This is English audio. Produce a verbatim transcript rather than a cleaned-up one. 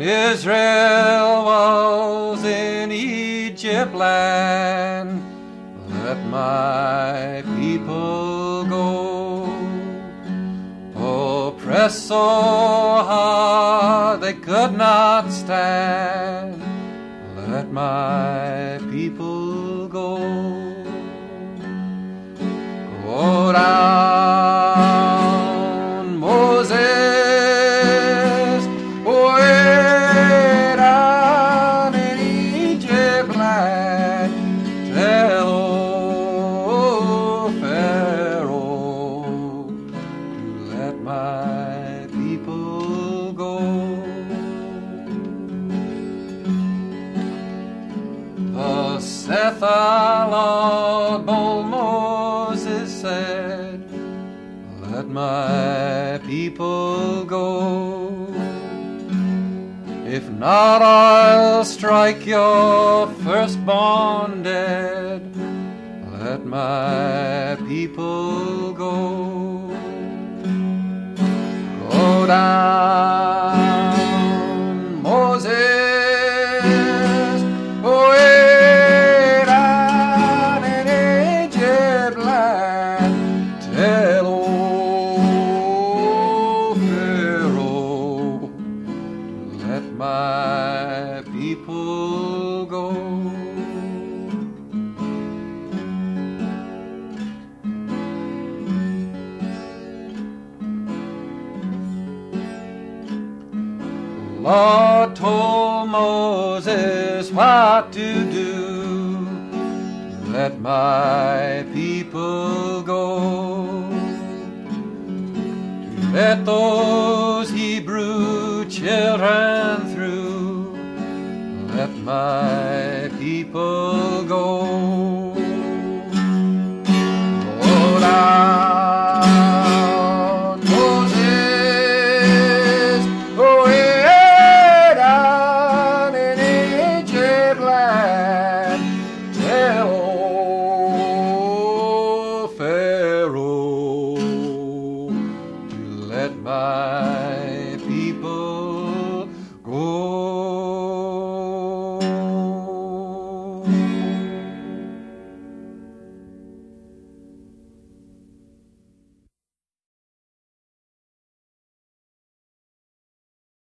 Israel was in Egypt land, let my people go. Oppressed so hard they could not stand, let my people go. Go down, Moses, way down in Egypt land, tell old Pharaoh to let my people go. Thus saith our Lord, bold Moses said, let my people go. If not, I'll strike your firstborn dead, let my people go. Go down, Moses, way down in Egypt land, tell old Pharaoh to let my people go. The Lord told Moses what to do, let my people go. To let those Hebrew children through, let my people